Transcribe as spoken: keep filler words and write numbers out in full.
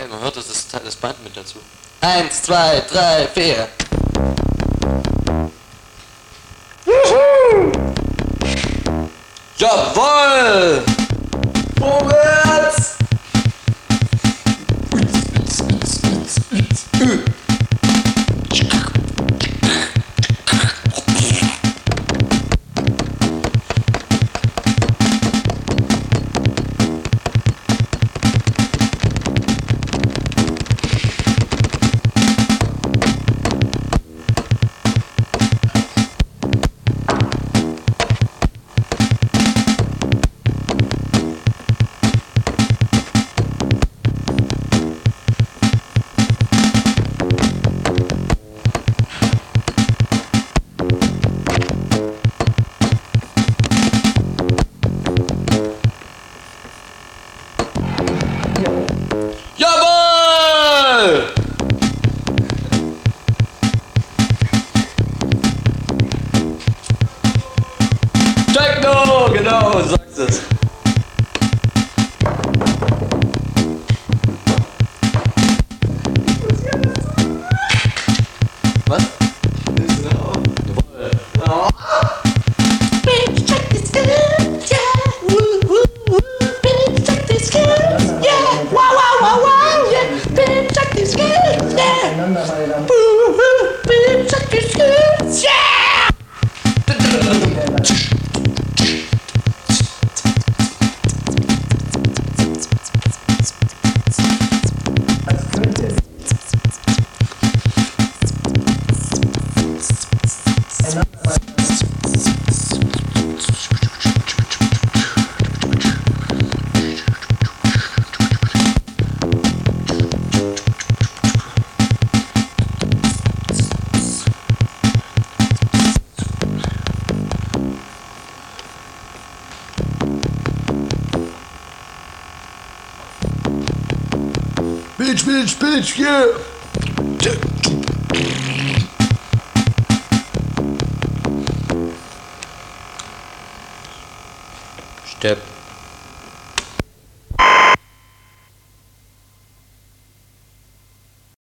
Ey, man hört das, das, das Band mit dazu. Eins, zwei, drei, vier. Jawoll! Vorwärts! Jawoll! Techno! Genau, sagst es. Was? Jawoll. Oh. Bitch, check this good, yeah. Woo, woo, woo. Bitch, check this good, yeah. Wow, wow, wow, wow, yeah. Bitch, check this good, yeah. Woo, woo. Bitch, check this good, yeah. Bitch, bitch, bitch, yeah! Stepp.